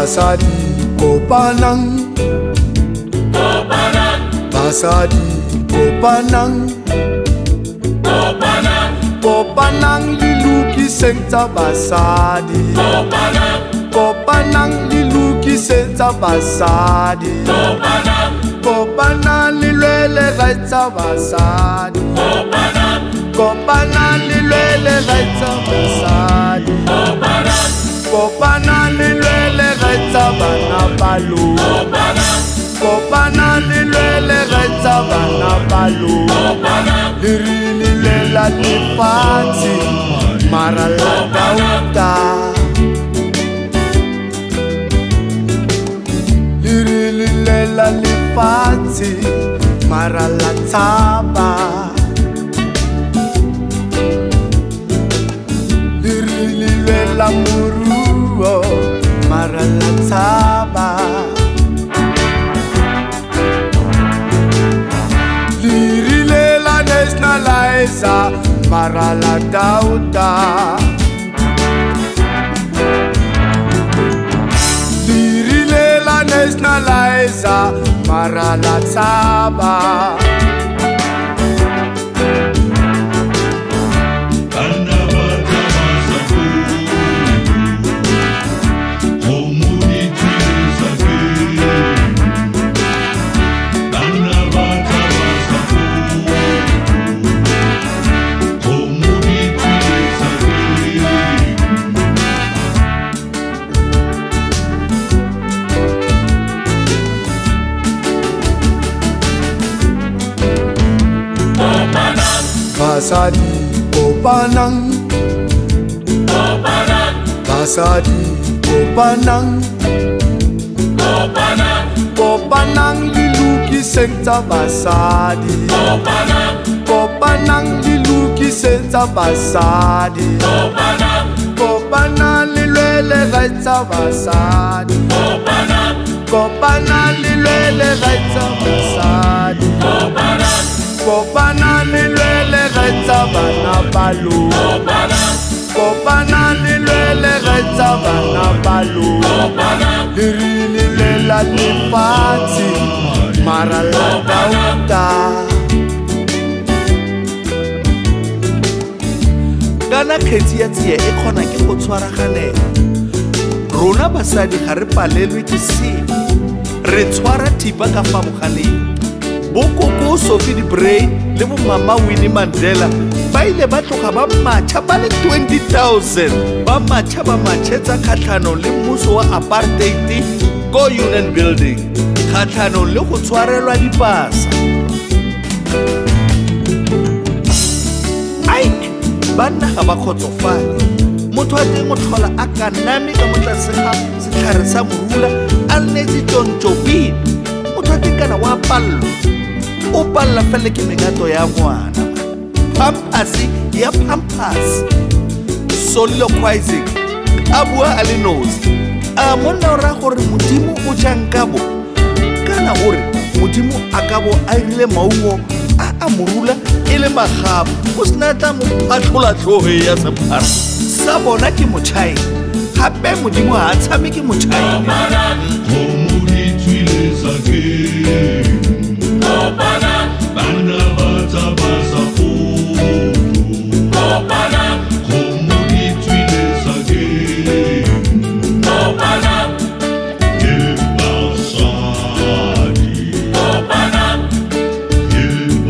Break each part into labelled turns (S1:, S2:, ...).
S1: Basadi kopanang,
S2: kopanang,
S1: basadi kopanang,
S2: kopanang,
S1: kopanang lilukiseng tsa basadi,
S2: kopanang,
S1: kopanang lilukiseng tsa basadi,
S2: kopanang,
S1: kopanang lilwele tsa basadi,
S2: kopanang,
S1: kopanang lilwele tsa basadi,
S2: kopanang,
S1: kopanang lilwele tsa bana balo,
S2: kopanang,
S1: kopanang lilwele tsa bana balo,
S2: kopanang,
S1: lirilela lefatshe mara la Dauta, lirilela lefatshe mara la Tshaba, lirilela moruo mara la Tshaba, lirilela nationalizer mara la Dauta, lirilela nationalizer mara la Tshaba. Basadi kopanang,
S2: kopanang,
S1: basadi kopanang,
S2: kopanang,
S1: kopanang lilukiseng tsa basadi,
S2: kopanang,
S1: kopanang lilukiseng tsa basadi,
S2: kopanang,
S1: kopanang lilwele tsa basadi,
S2: kopanang,
S1: kopanang lilwele tsa basadi,
S2: kopanang,
S1: kopanang lilwele tsa bana balo,
S2: kopanang,
S1: kopanang lilwele tsa bana balo,
S2: kopanang,
S1: lirilela lefatshe mara la Dauta.
S3: Kana kgetsi ya tsia e kgona ke go tshwaraganela. Rona basadi ga re palelwe ke sengwe, re tshwara thipa ka fa mogaleng. Bokoko Sophie de Bruyn le bo mama Winnie Mandela ba ile ba tloga ba matšha ba le 20,000 ba matšha ba matšhetsa kgatlhanong le mmuso wa apartheid ko Union Building kgatlhanong le go tshwarelwa dipasa. Ai banna ga ba kgotsofale, motho a teng o tlhola a ka name ka motlase ga setlhare sa morula a nnetse tsontsobile. Motho a teng kana wa pallo o palla fele ke megato ya ngwana, pampasi ya pampasi, soliloquizing a bua a le nosi. A monna o raya gore modimo o jang kabo, kana gore modimo a kabo a irile maungo a morula e le magapo o sena tla mo phatlhola tlhoge ya sephara sa bona ke motšhaene, gape modimo ga a tshame ke motšhaene.
S2: kopanang,
S4: bana ba tsabasa foto,
S2: kopanang,
S4: khomo di tswile sakeng,
S2: kopanang,
S4: ke basadi,
S2: kopanang,
S4: ke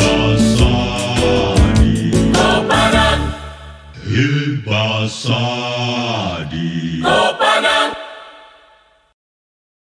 S4: basadi,
S2: kopanang,
S4: ke basadi.
S2: kopanang.